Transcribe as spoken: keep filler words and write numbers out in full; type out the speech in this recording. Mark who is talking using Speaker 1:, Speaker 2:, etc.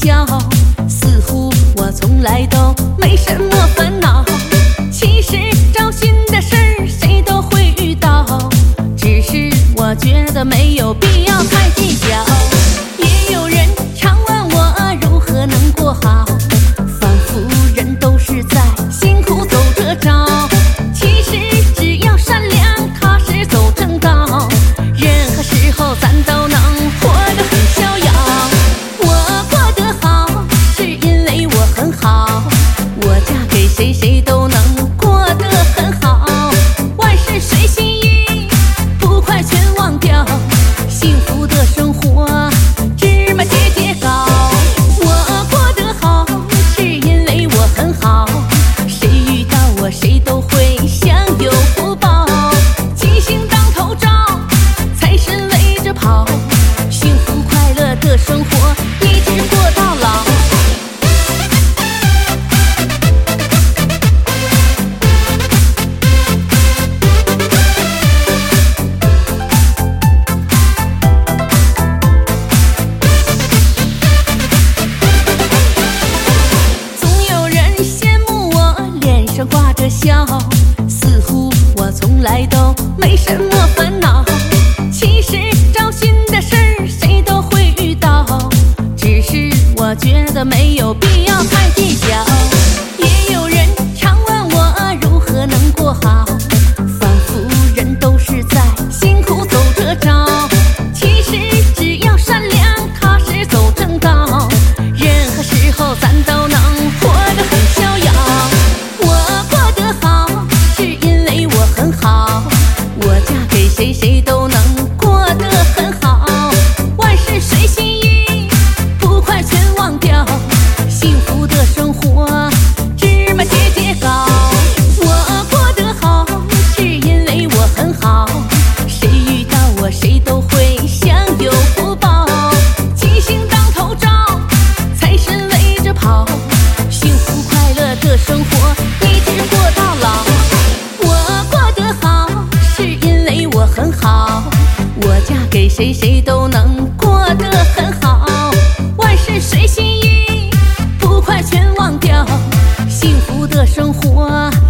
Speaker 1: 笑，似乎我从来都没什么烦恼。其实找寻的事儿谁都会遇到，只是我觉得没有必要太计较。也有人常问我如何能过好，仿佛人都是在辛苦走着找。其实只要善良踏实走正道，任何时候咱都能活得很逍遥。我过得好是因为我很好，我嫁给谁谁都能过得很好。万事随心意，不快全忘掉，幸福的生活芝麻节节高。我过得好是因为我很好，谁遇到我谁都会享有福报。吉星当头照，财神围着跑，幸福快乐的生活一直过到老。总有人羡慕我脸上挂着笑，似乎我从来都没什么烦恼。其实找寻的事儿谁都会遇到，只是我觉得没有必要太计较。也有人常问我如何能过好，仿佛人都是在辛苦走着找。其实只要善良踏实走正道，任何时候咱都能活得很逍遥。我过得好是因为我很好，我嫁给谁谁都能过得很好。万事随心意，不快全忘掉，幸福的生活芝麻节节高。我过得好是因为我很好，谁遇到我谁都会享有福报。吉星当头照，财神围着跑，幸福快乐的生活一直过到老。我过得好是因为我很好，我嫁给谁谁都能过得很好。万事随心意，不快全忘掉，幸福的生活